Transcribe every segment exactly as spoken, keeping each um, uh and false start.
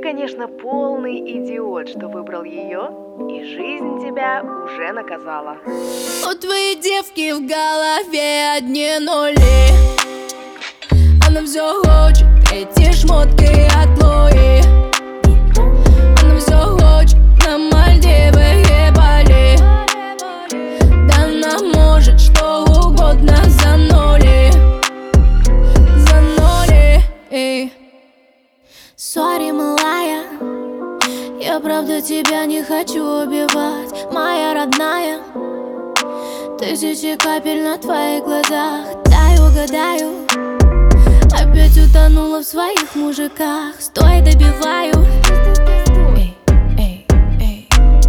конечно, полный идиот, что выбрал ее, и жизнь тебя уже наказала. У твоей девки в голове одни нули. Она все хочет эти шмотки от Луи. Она все хочет на Мальдивы и Бали. Да она может что угодно за нули. За нули. Сори, малая, я правда тебя не хочу убивать, моя родная. Тысячи капель на твоих глазах, дай угадаю. Опять утонула в своих мужиках, стой, добиваю. Эй, эй, эй.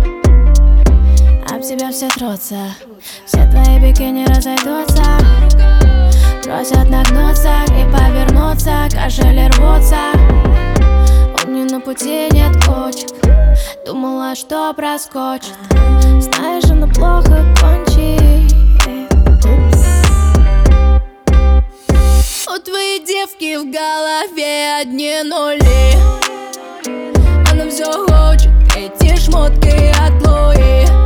Об тебя все трутся, все твои бикини разойдутся, просят нагнуться и повернуться, кошели рвутся. У нее на пути нет кочек, думала, что проскочит. Знаешь, она плохо кончит. У твоей девки в голове одни нули. Она все хочет эти шмотки от Луи.